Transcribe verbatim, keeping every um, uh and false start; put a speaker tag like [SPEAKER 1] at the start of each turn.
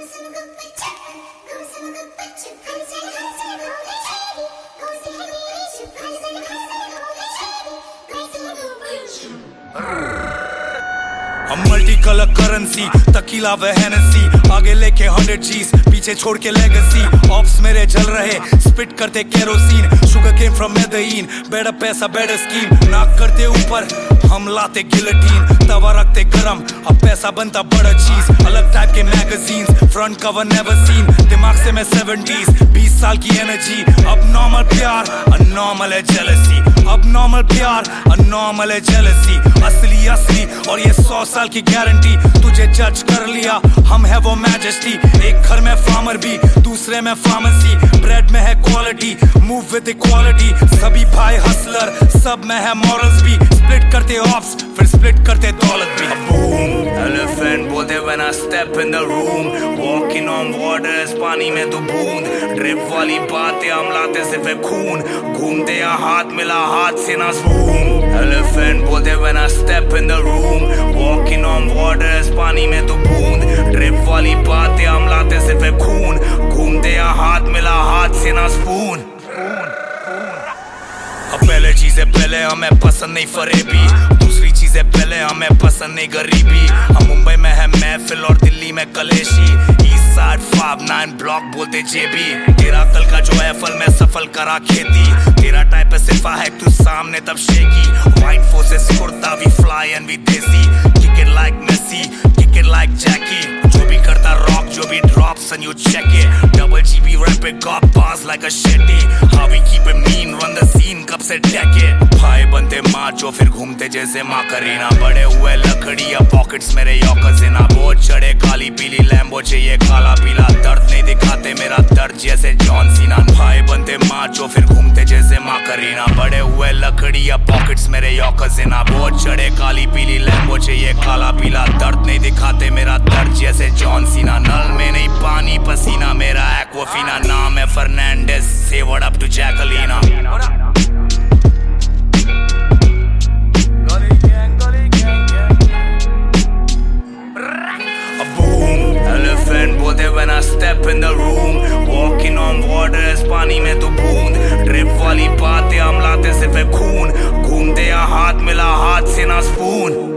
[SPEAKER 1] multi colour currency तकीला व Hennessy आगे लेके हंड्रेड जीस पीछे छोड़ के लेगेसी ऑप्स मेरे जल रहे स्पिट करते kerosene sugar came from Medellin बेड़ा पैसा बेड़ा स्कीम नाक करते ऊपर हम लाते गिलेटिन तवा रखते गरम अब पैसा बनता बड़ा चीज अलग टाइप के magazines front cover never seen दिमाग से मैं सेवेंटीज बीस साल की एनर्जी अब नॉर्मल प्यार अनॉर्मल है जेलसी अब नॉर्मल प्यार अनॉर्मल है जेलसी असली असली और ये सौ साल की गारंटी तुझे जज कर लिया हम है वो मैजेस्टी एक घर में फार्मर भी दूसरे में फार्मेसी ब्रेड में है क्वालिटी मूव विद इक्वालिटी सभी भाई हसलर सब में है मॉरल्स भी स्प्लिट करते ऑफ्स फिर स्प्लिट करते दौलत भी बूम एलिफेंट बोलते when I step in the room walking on waters पानी में तो बूंद ड्रिप वाली बातें हम लाते सिर्फ खून घूमते या हाथ मिला हाथ से ना स्पून एलिफेंट बोलते when I step in the room walking on waters पानी में तो बूंद ड्रिप वाली बातें हम लाते सिर्फ खून घूमते या हाथ मिला हाथ से ना स्पून पहले चीजें पहले हमें पसंद नहीं फरेबी दूसरी चीजें पहले हमें पसंद नहीं गरीबी हम मुंबई में है महफिल और दिल्ली में कलेशी east side five nine block बोलते जेबी तेरा कल का जो है फल में सफल करा खेती तेरा टाइप है सिफा है तू सामने तब शेकी white forces kurta we fly and we desi kick it like Messi kick it like Jackie जो भी करता रॉक जो भी drops and you check it double GB wrap it got pass like a Shetty how we keep it mean run the scene कब से डेके भाई बनते macho फिर घूमते जैसे माँ करीना बड़े हुए लकड़िया पॉकेट्स मेरे यॉकर्स ना बहुत चढ़े काली पीली लैम्बो चाहिए काला पीला दर्द नहीं दिखाते मेरा दर्द जैसे जॉन सीना भाई बनते माचो फिर घूमते जैसे माँ करीना बड़े हुए लकड़िया पॉकेट्स मेरे यॉकर्स ना बहुत चढ़े काली पीली लैम्बो चाहिए काला पीला दर्द नहीं दिखाते मेरा दर्द जैसे जॉन सीना नल में नहीं पानी पसीना मेरा एक्वाफीना नाम है फर्नांडिस से व्हाट अप टू जैकलीना बोलते when I step in the room walking on waters पानी में तो बूंद ड्रिप वाली बातें हम लाते सिर्फ खून घूमते या हाथ मिला हाथ से ना स्पून